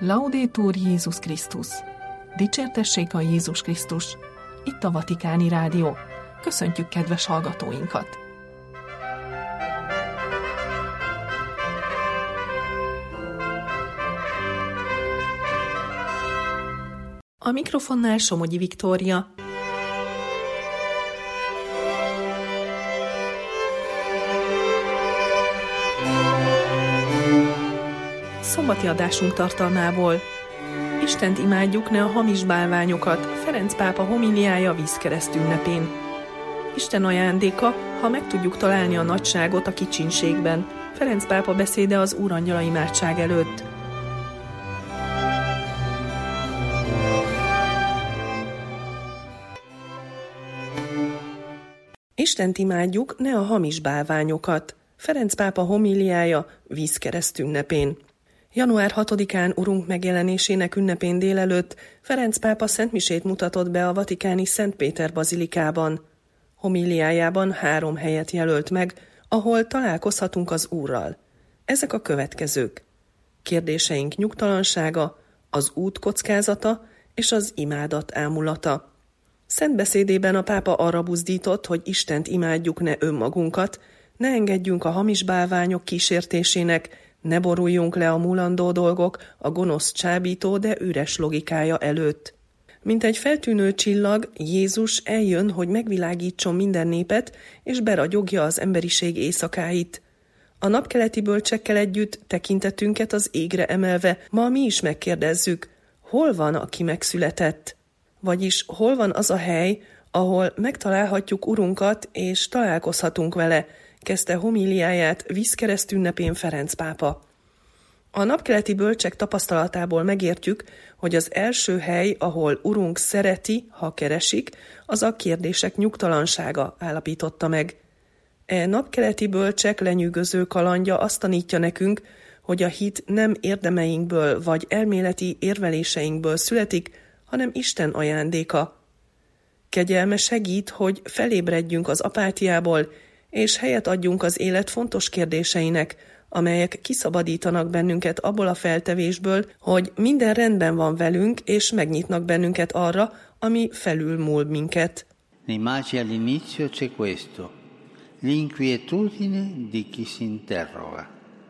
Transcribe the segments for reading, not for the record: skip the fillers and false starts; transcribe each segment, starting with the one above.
Laudetur Jézus Krisztus! Dicsértessék a Jézus Krisztus! Itt a Vatikáni Rádió. Köszöntjük kedves hallgatóinkat! A mikrofonnál Somogyi Viktória. Szombati adásunk tartalmából: Istent imádjuk, ne a hamis bálványokat, Ferenc pápa homiliája vízkereszt ünnepén. Isten ajándéka, ha meg tudjuk találni a nagyságot a kicsinségben, Ferenc pápa beszéde az Úrangyala imádság előtt. Istent imádjuk, ne a hamis bálványokat, Ferenc pápa homiliája vízkereszt ünnepén. Január 6-án Urunk megjelenésének ünnepén délelőtt Ferenc pápa szentmisét mutatott be a vatikáni Szent Péter bazilikában. Homiliájában 3 helyet jelölt meg, ahol találkozhatunk az Úrral. Ezek a következők: kérdéseink nyugtalansága, az út kockázata és az imádat ámulata. Szent beszédében a pápa arra buzdított, hogy Istent imádjuk, ne önmagunkat, ne engedjünk a hamis bálványok kísértésének, ne boruljunk le a mulandó dolgok, a gonosz csábító, de üres logikája előtt. Mint egy feltűnő csillag, Jézus eljön, hogy megvilágítson minden népet, és beragyogja az emberiség éjszakáit. A napkeleti bölcsekkel együtt tekintetünket az égre emelve, ma mi is megkérdezzük, hol van, aki megszületett? Vagyis hol van az a hely, ahol megtalálhatjuk Urunkat, és találkozhatunk vele, kezdte homiliáját vízkereszt ünnepén Ferenc pápa. A napkeleti bölcsek tapasztalatából megértjük, hogy az első hely, ahol Urunk szereti, ha keresik, az a kérdések nyugtalansága, állapította meg. Napkeleti bölcsek lenyűgöző kalandja azt tanítja nekünk, hogy a hit nem érdemeinkből vagy elméleti érveléseinkből születik, hanem Isten ajándéka. Kegyelme segít, hogy felébredjünk az apátiából, és helyet adjunk az élet fontos kérdéseinek, amelyek kiszabadítanak bennünket abból a feltevésből, hogy minden rendben van velünk, és megnyitnak bennünket arra, ami felülmúl minket. Nei magi all'inizio c'è questo, l'inquietudine di chi si interroga.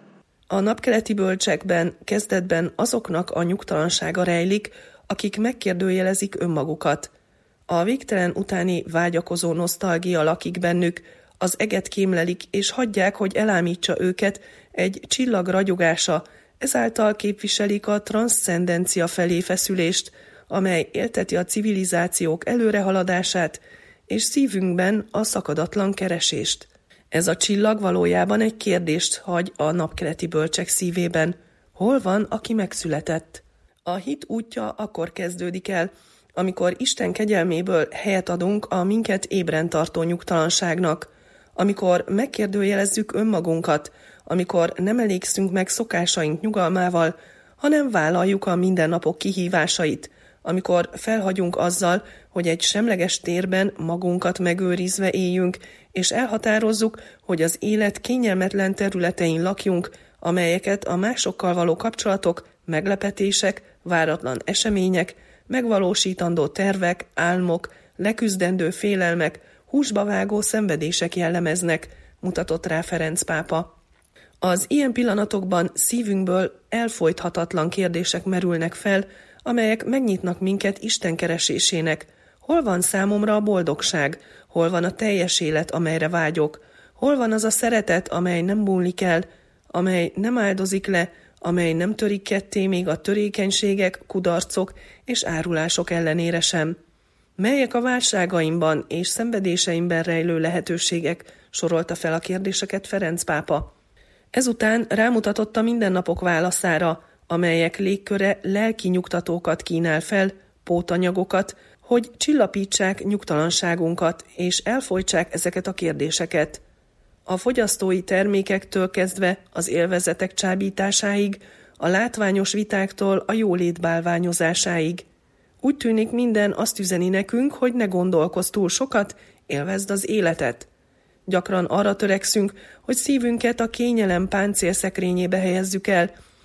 A napkeleti bölcsekben, kezdetben azoknak a nyugtalansága rejlik, akik megkérdőjelezik önmagukat. A végtelen utáni vágyakozó nosztalgia lakik bennük, az eget kémlelik, és hagyják, hogy elámítsa őket egy csillag ragyogása, ezáltal képviselik a transzcendencia felé feszülést, amely élteti a civilizációk előrehaladását, és szívünkben a szakadatlan keresést. Ez a csillag valójában egy kérdést hagy a napkeleti bölcsek szívében. Hol van, aki megszületett? A hit útja akkor kezdődik el, amikor Isten kegyelméből helyet adunk a minket ébren tartó nyugtalanságnak, amikor megkérdőjelezzük önmagunkat, amikor nem elégszünk meg szokásaink nyugalmával, hanem vállaljuk a mindennapok kihívásait, amikor felhagyunk azzal, hogy egy semleges térben magunkat megőrizve éljünk, és elhatározzuk, hogy az élet kényelmetlen területein lakjunk, amelyeket a másokkal való kapcsolatok, meglepetések, váratlan események, megvalósítandó tervek, álmok, leküzdendő félelmek, húsba vágó szenvedések jellemeznek, mutatott rá Ferenc pápa. Az ilyen pillanatokban szívünkből elfojthatatlan kérdések merülnek fel, amelyek megnyitnak minket Isten keresésének. Hol van számomra a boldogság? Hol van a teljes élet, amelyre vágyok? Hol van az a szeretet, amely nem múlik el, amely nem áldozik le, amely nem törik ketté még a törékenységek, kudarcok és árulások ellenére sem? Melyek a válságaimban és szenvedéseimben rejlő lehetőségek, sorolta fel a kérdéseket Ferenc pápa. Ezután rámutatott a mindennapok válaszára, amelyek légköre lelki nyugtatókat kínál fel, pótanyagokat, hogy csillapítsák nyugtalanságunkat és elfojtsák ezeket a kérdéseket. A fogyasztói termékektől kezdve az élvezetek csábításáig, a látványos vitáktól a jólét bálványozásáig. Úgy tűnik, minden azt üzeni nekünk, hogy ne gondolkozz túl sokat, élvezd az életet. Gyakran arra törekszünk, hogy szívünket a kényelem páncélszekrényébe helyezzük el,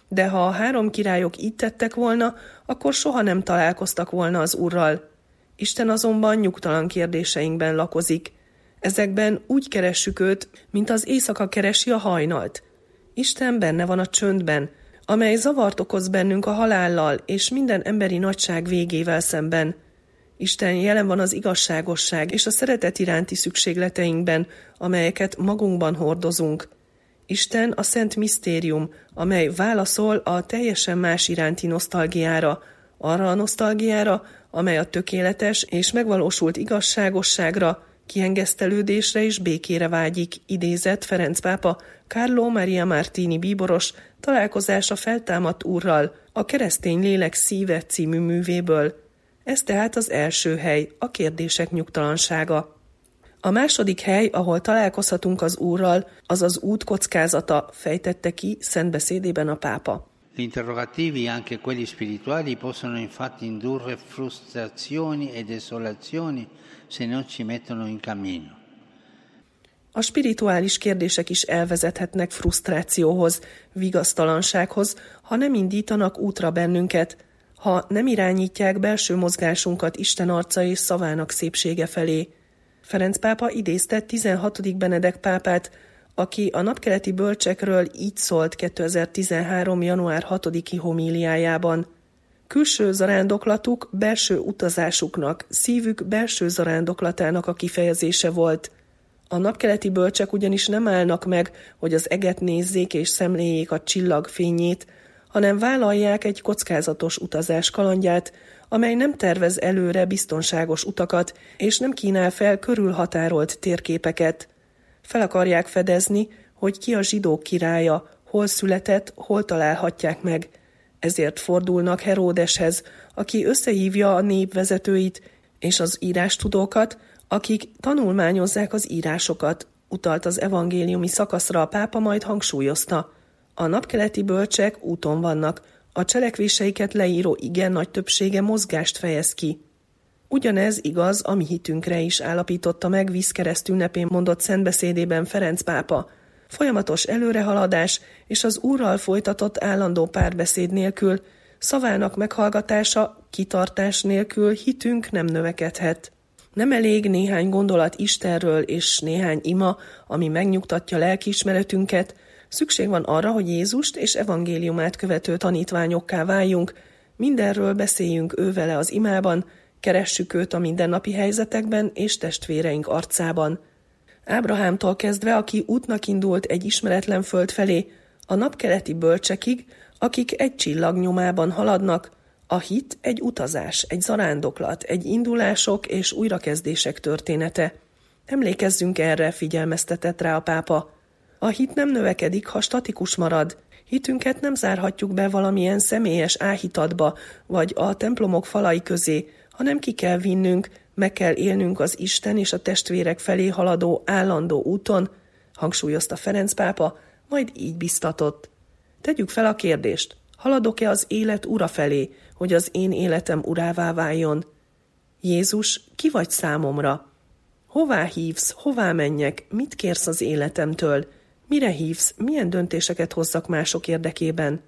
De ha a 3 királyok így tettek volna, akkor soha nem találkoztak volna az Úrral. Isten azonban nyugtalan kérdéseinkben lakozik. Ezekben úgy keressük őt, mint az éjszaka keresi a hajnalt. Isten benne van a csöndben, amely zavart okoz bennünk a halállal és minden emberi nagyság végével szemben. Isten jelen van az igazságosság és a szeretet iránti szükségleteinkben, amelyeket magunkban hordozunk. Isten a szent misztérium, amely válaszol a teljesen más iránti nosztalgiára, arra a nosztalgiára, amely a tökéletes és megvalósult igazságosságra, kiengesztelődésre és békére vágyik, idézett Ferenc pápa Carlo Maria Martini bíboros Találkozás a feltámadt Úrral, a Keresztény lélek szíve című művéből. Ez tehát az első hely, a kérdések nyugtalansága. A második hely, ahol találkozhatunk az Úrral, az az út kockázata, fejtette ki szent beszédében a pápa. Gli interrogativi, anche quelli spirituali, possono infatti indurre frustrazioni e desolazioni se non ci mettono in cammino. A spirituális kérdések is elvezethetnek frusztrációhoz, vigasztalansághoz, ha nem indítanak útra bennünket, ha nem irányítják belső mozgásunkat Isten arca és szavának szépsége felé. Ferenc pápa idézte 16. Benedek pápát, aki a napkeleti bölcsekről így szólt 2013. január 6-i homíliájában. Külső zarándoklatuk belső utazásuknak, szívük belső zarándoklatának a kifejezése volt. A napkeleti bölcsek ugyanis nem állnak meg, hogy az eget nézzék és szemléljék a csillag fényét, hanem vállalják egy kockázatos utazás kalandját, amely nem tervez előre biztonságos utakat, és nem kínál fel körülhatárolt térképeket. Fel akarják fedezni, hogy ki a zsidók királya, hol született, hol találhatják meg. Ezért fordulnak Heródeshez, aki összehívja a nép vezetőit és az írástudókat, akik tanulmányozzák az írásokat, utalt az evangéliumi szakaszra a pápa, majd hangsúlyozta. A napkeleti bölcsek úton vannak, a cselekvéseiket leíró igen nagy többsége mozgást fejez ki. Ugyanez igaz a mi hitünkre is, állapította meg vízkereszt ünnepén mondott szentbeszédében Ferenc pápa. Folyamatos előrehaladás és az Úrral folytatott állandó párbeszéd nélkül, szavának meghallgatása, kitartás nélkül hitünk nem növekedhet. Nem elég néhány gondolat Istenről és néhány ima, ami megnyugtatja lelkiismeretünket, szükség van arra, hogy Jézust és evangéliumát követő tanítványokká váljunk, mindenről beszéljünk ővele az imában, keressük őt a mindennapi helyzetekben és testvéreink arcában. Ábrahámtól kezdve, aki útnak indult egy ismeretlen föld felé, a napkeleti bölcsekig, akik egy csillag nyomában haladnak, a hit egy utazás, egy zarándoklat, egy indulások és újrakezdések története. Emlékezzünk erre, figyelmeztetett rá a pápa. A hit nem növekedik, ha statikus marad. Hitünket nem zárhatjuk be valamilyen személyes áhítatba, vagy a templomok falai közé, hanem ki kell vinnünk, meg kell élnünk az Isten és a testvérek felé haladó állandó úton, hangsúlyozta Ferenc pápa, majd így biztatott. Tegyük fel a kérdést, haladok-e az élet ura felé, hogy az én életem urává váljon? Jézus, ki vagy számomra? Hová hívsz, hová menjek, mit kérsz az életemtől? Mire hívsz, milyen döntéseket hozzak mások érdekében?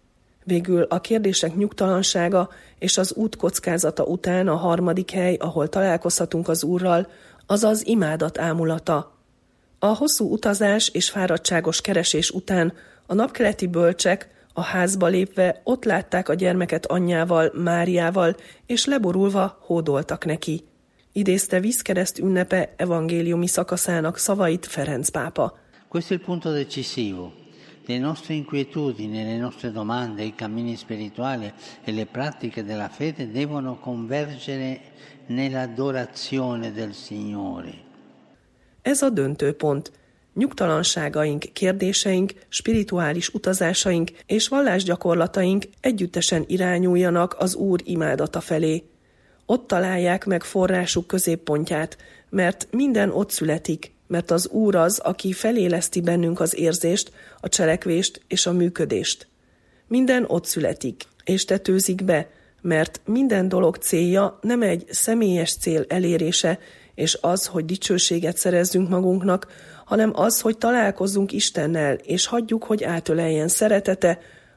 Végül a kérdések nyugtalansága és az út kockázata után a harmadik hely, ahol találkozhatunk az Úrral, az az imádat ámulata. A hosszú utazás és fáradtságos keresés után a napkeleti bölcsek a házba lépve ott látták a gyermeket anyjával, Máriával, és leborulva hódoltak neki. Idézte vízkereszt ünnepe evangéliumi szakaszának szavait Ferenc pápa. Questo è il punto decisivo. Le nostre inquietudini, le nostre domande, i cammini spirituali e le pratiche della fede devono convergere nell'adorazione del Signore. Ez a döntő pont. Nyugtalanságaink, kérdéseink, spirituális utazásaink és vallásgyakorlataink együttesen irányuljanak az Úr imádata felé. Ott találják meg forrásuk középpontját, mert minden ott születik, mert az Úr az, aki feléleszti bennünk az érzést, a cselekvést és a működést. Minden ott születik, és tetőzik be, mert minden dolog célja nem egy személyes cél elérése, és az, hogy dicsőséget szerezzünk magunknak, hanem az, hogy találkozzunk Istennel, és hagyjuk, hogy átöleljen szeretete,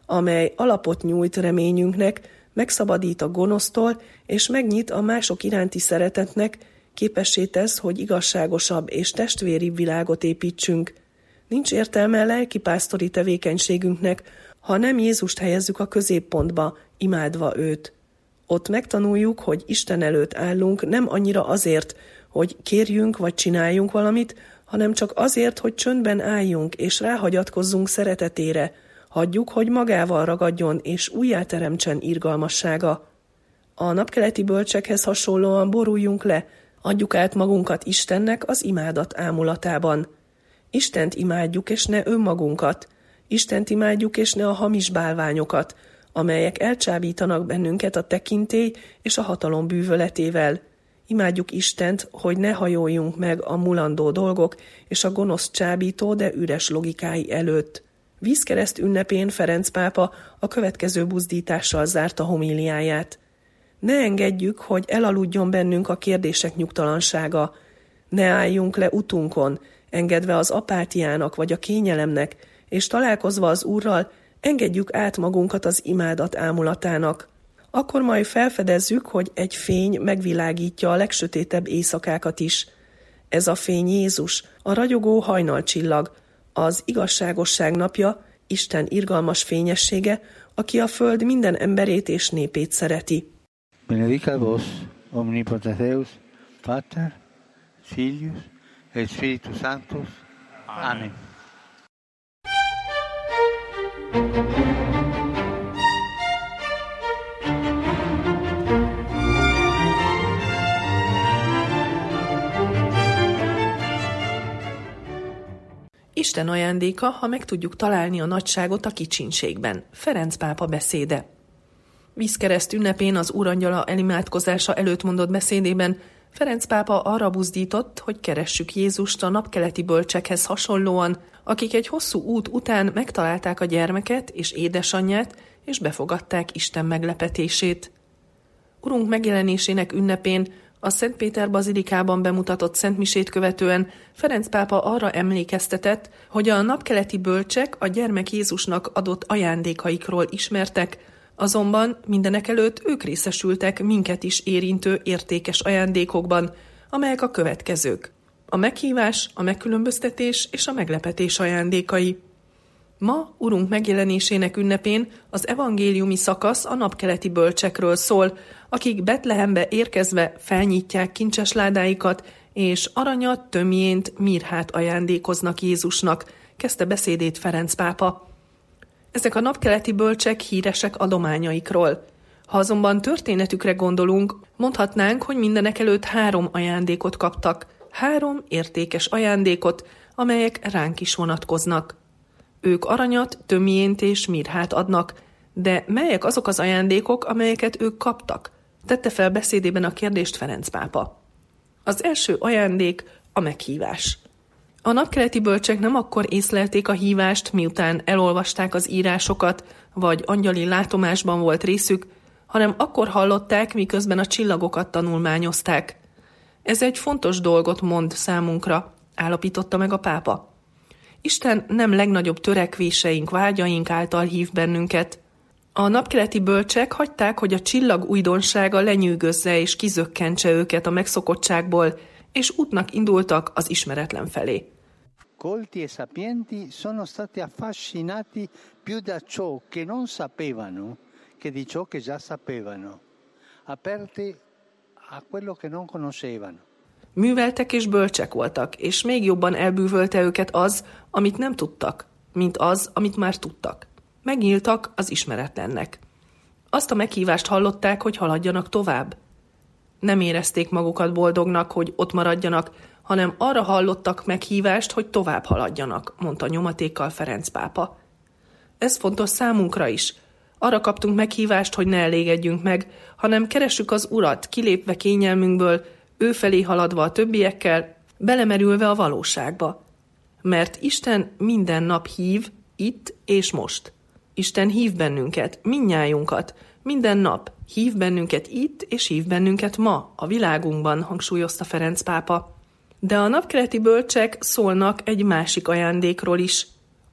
amely alapot nyújt reményünknek, megszabadít a gonosztól, és megnyit a mások iránti szeretetnek, képessé tesz, hogy igazságosabb és testvéribb világot építsünk. Nincs értelme a lelkipásztori tevékenységünknek, ha nem Jézust helyezzük a középpontba, imádva őt. Ott megtanuljuk, hogy Isten előtt állunk nem annyira azért, hogy kérjünk vagy csináljunk valamit, hanem csak azért, hogy csöndben álljunk és ráhagyatkozzunk szeretetére, hagyjuk, hogy magával ragadjon és újjáteremtsen irgalmassága. A napkeleti bölcsekhez hasonlóan boruljunk le, adjuk át magunkat Istennek az imádat ámulatában. Istent imádjuk, és ne önmagunkat. Istent imádjuk, és ne a hamis bálványokat, amelyek elcsábítanak bennünket a tekintély és a hatalom bűvöletével. Imádjuk Istent, hogy ne hajoljunk meg a mulandó dolgok és a gonosz csábító, de üres logikái előtt. Vízkereszt ünnepén Ferenc pápa a következő buzdítással zárta homíliáját. Ne engedjük, hogy elaludjon bennünk a kérdések nyugtalansága. Ne álljunk le utunkon, engedve az apátiának vagy a kényelemnek, és találkozva az Úrral, engedjük át magunkat az imádat ámulatának. Akkor majd felfedezzük, hogy egy fény megvilágítja a legsötétebb éjszakákat is. Ez a fény Jézus, a ragyogó hajnalcsillag, az igazságosság napja, Isten irgalmas fényessége, aki a föld minden emberét és népét szereti. Benedicat vos, omnipotens Deus, Pater, Filius, et Spiritus Sanctus. Amen. Isten ajándéka, ha meg tudjuk találni a nagyságot a kicsinségben. Ferenc pápa beszéde. Vízkereszt ünnepén az Úrangyala elimádkozása előtt mondott beszédében Ferenc pápa arra buzdított, hogy keressük Jézust a napkeleti bölcsekhez hasonlóan, akik egy hosszú út után megtalálták a gyermeket és édesanyját, és befogadták Isten meglepetését. Urunk megjelenésének ünnepén a Szent Péter bazilikában bemutatott szentmisét követően Ferenc pápa arra emlékeztetett, hogy a napkeleti bölcsek a gyermek Jézusnak adott ajándékaikról ismertek, azonban mindenekelőtt ők részesültek minket is érintő értékes ajándékokban, amelyek a következők: a meghívás, a megkülönböztetés és a meglepetés ajándékai. Ma, Urunk megjelenésének ünnepén az evangéliumi szakasz a napkeleti bölcsekről szól, akik Betlehembe érkezve felnyitják kincses ládáikat, és aranyat, tömjént, mirhát ajándékoznak Jézusnak, kezdte beszédét Ferenc pápa. Ezek a napkeleti bölcsek híresek adományaikról. Ha azonban történetükre gondolunk, mondhatnánk, hogy mindenekelőtt 3 ajándékot kaptak, 3 értékes ajándékot, amelyek ránk is vonatkoznak. Ők aranyat, tömjént és mirhát adnak, de melyek azok az ajándékok, amelyeket ők kaptak? Tette fel beszédében a kérdést Ferenc pápa. Az első ajándék a meghívás. A napkeleti bölcsek nem akkor észlelték a hívást, miután elolvasták az írásokat, vagy angyali látomásban volt részük, hanem akkor hallották, miközben a csillagokat tanulmányozták. Ez egy fontos dolgot mond számunkra, állapította meg a pápa. Isten nem legnagyobb törekvéseink, vágyaink által hív bennünket. A napkeleti bölcsek hagyták, hogy a csillag újdonsága lenyűgözze és kizökkentse őket a megszokottságból, és útnak indultak az ismeretlen felé. Colti e sapienti sono stati affascinati più da ciò che non sapevano che di ciò che già sapevano, aperti a quello che non conoscevano. Műveltek és bölcsek voltak, és még jobban elbűvölte őket az, amit nem tudtak, mint az, amit már tudtak. Megnyíltak az ismeretlennek. Azt a meghívást hallották, hogy haladjanak tovább. Nem érezték magukat boldognak, hogy ott maradjanak, hanem arra hallottak meghívást, hogy tovább haladjanak, mondta nyomatékkal Ferenc pápa. Ez fontos számunkra is. Arra kaptunk meghívást, hogy ne elégedjünk meg, hanem keressük az Urat, kilépve kényelmünkből, ő felé haladva a többiekkel, belemerülve a valóságba. Mert Isten minden nap hív, itt és most. Isten hív bennünket, mindnyájunkat, minden nap hív bennünket itt, és hív bennünket ma, a világunkban, hangsúlyozta Ferenc pápa. De a napkeleti bölcsek szólnak egy másik ajándékról is,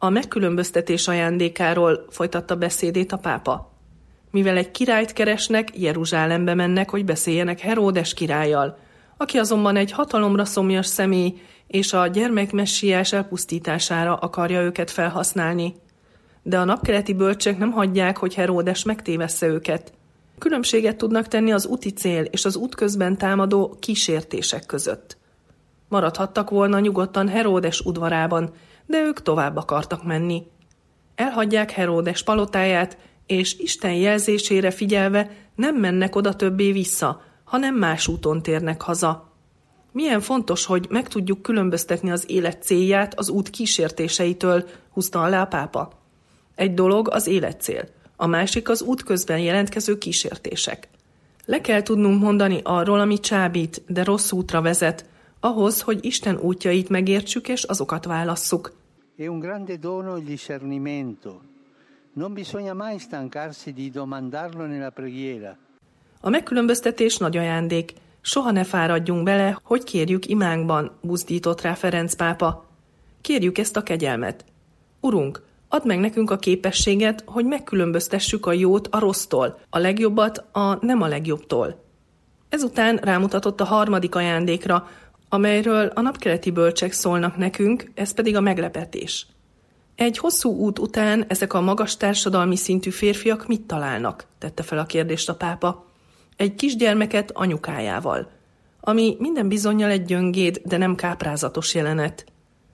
A megkülönböztetés ajándékáról folytatta beszédét a pápa. Mivel egy királyt keresnek, Jeruzsálembe mennek, hogy beszéljenek Heródes királlyal, aki azonban egy hatalomra szomjas személy, és a gyermek messiás elpusztítására akarja őket felhasználni. De a napkeleti bölcsek nem hagyják, hogy Heródes megtévessze őket. Különbséget tudnak tenni az úti cél és az útközben támadó kísértések között. Maradhattak volna nyugodtan Heródes udvarában, de ők tovább akartak menni. Elhagyják Heródes palotáját, és Isten jelzésére figyelve nem mennek oda többé vissza, hanem más úton térnek haza. Milyen fontos, hogy meg tudjuk különböztetni az élet célját az út kísértéseitől, húzta alá a pápa. Egy dolog az életcél, a másik az út közben jelentkező kísértések. Le kell tudnunk mondani arról, ami csábít, de rossz útra vezet, ahhoz, hogy Isten útjait megértsük és azokat válasszuk. È un grande dono il discernimento. Non bisogna mai stancarsi di domandarlo nella preghiera. A megkülönböztetés nagy ajándék. Soha ne fáradjunk bele, hogy kérjük imánkban, buzdított rá Ferenc pápa. Kérjük ezt a kegyelmet. Urunk, add meg nekünk a képességet, hogy megkülönböztessük a jót a rossztól, a legjobbat a nem a legjobbtól. Ezután rámutatott a harmadik ajándékra, amelyről a napkeleti bölcsek szólnak nekünk, ez pedig a meglepetés. Egy hosszú út után ezek a magas társadalmi szintű férfiak mit találnak? Tette fel a kérdést a pápa. Egy kisgyermeket anyukájával, ami minden bizonnyal egy gyöngéd, de nem káprázatos jelenet.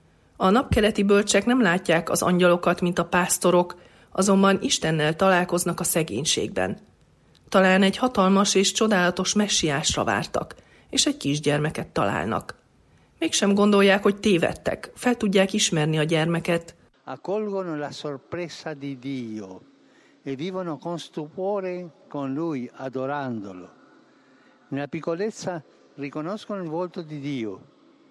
A napkeleti bölcsek nem látják az angyalokat, mint a pásztorok, azonban Istennel találkoznak a szegénységben. Talán egy hatalmas és csodálatos messiásra vártak, és egy kisgyermeket találnak. Mégsem gondolják, hogy tévedtek, fel tudják ismerni a gyermeket. Accolgono la sorpresa di Dio e vivono con stupore con Lui, adorandolo. Nella piccolezza riconoscono il volto di Dio.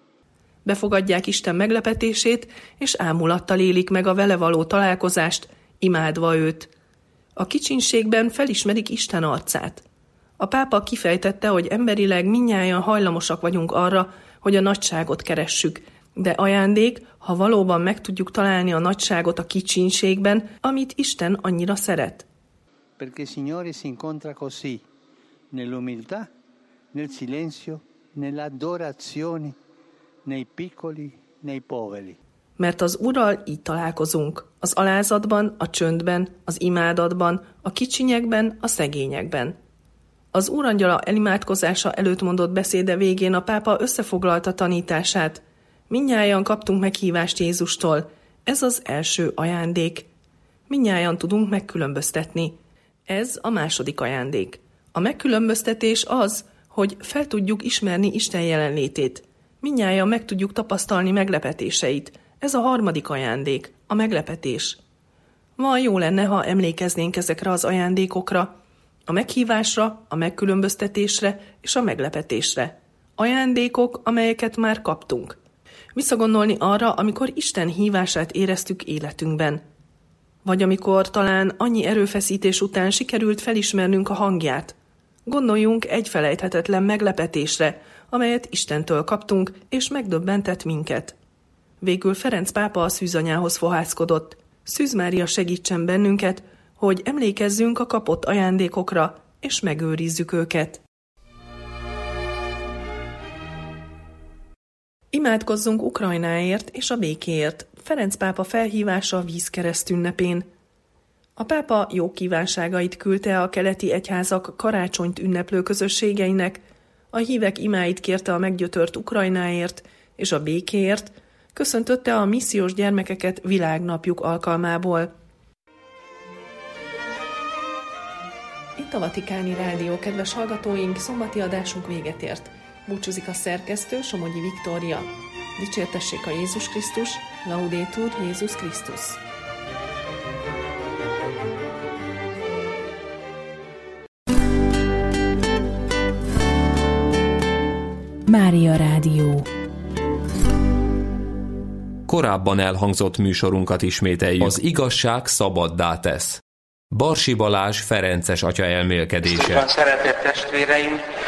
Befogadják Isten meglepetését, és ámulattal élik meg a vele való találkozást, imádva őt. A kicsinségben felismerik Isten arcát. A pápa kifejtette, hogy emberileg mindnyájan hajlamosak vagyunk arra, hogy a nagyságot keressük, de ajándék, ha valóban meg tudjuk találni a nagyságot a kicsinségben, amit Isten annyira szeret. Perché il Signore si incontra così, nell'umiltà, nel silenzio, nell'adorazione, nei piccoli, nei poveri. Mert az Urral így találkozunk, az alázatban, a csöndben, az imádatban, a kicsinyekben, a szegényekben. Az úrangyala elimádkozása előtt mondott beszéde végén a pápa összefoglalta tanítását. Mindnyájan kaptunk meghívást Jézustól. Ez az első ajándék. Mindnyájan tudunk megkülönböztetni. Ez a második ajándék. A megkülönböztetés az, hogy fel tudjuk ismerni Isten jelenlétét. Mindnyájan meg tudjuk tapasztalni meglepetéseit. Ez a harmadik ajándék, a meglepetés. Ma jó lenne, ha emlékeznénk ezekre az ajándékokra, a meghívásra, a megkülönböztetésre és a meglepetésre. Ajándékok, amelyeket már kaptunk. Visszagondolni arra, amikor Isten hívását éreztük életünkben. Vagy amikor talán annyi erőfeszítés után sikerült felismernünk a hangját. Gondoljunk egy felejthetetlen meglepetésre, amelyet Istentől kaptunk, és megdöbbentett minket. Végül Ferenc pápa a szűzanyához fohászkodott. Szűz Mária segítsen bennünket, hogy emlékezzünk a kapott ajándékokra, és megőrizzük őket. Imádkozzunk Ukrajnáért és a békéért, Ferenc pápa felhívása a vízkereszt ünnepén. A pápa jó kívánságait küldte a keleti egyházak karácsonyt ünneplő közösségeinek, a hívek imáit kérte a meggyötört Ukrajnáért és a békéért, köszöntötte a missziós gyermekeket világnapjuk alkalmából. Itt a Vatikáni Rádió, kedves hallgatóink, szombati adásunk véget ért. Búcsúzik a szerkesztő, Somogyi Viktória. Dicsértessék a Jézus Krisztus, Laudetur Jézus Krisztus. Mária Rádió. Korábban elhangzott műsorunkat ismételjük. Az igazság szabaddá tesz. Barsi Balázs ferences atya elmélkedése. Szeretett testvéreim,